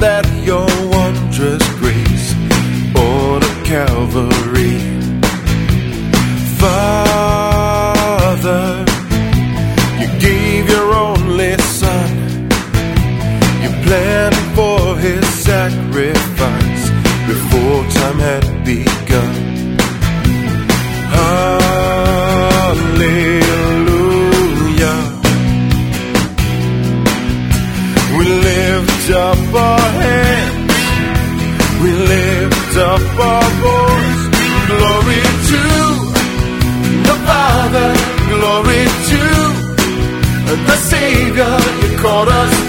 that your wondrous grace on Calvary. Father, you gave your only Son. You planned for his sacrifice before time had begun. Hallelujah. We lift up our hands, we lift up our voice. Glory to the Father, glory to the Savior. You called us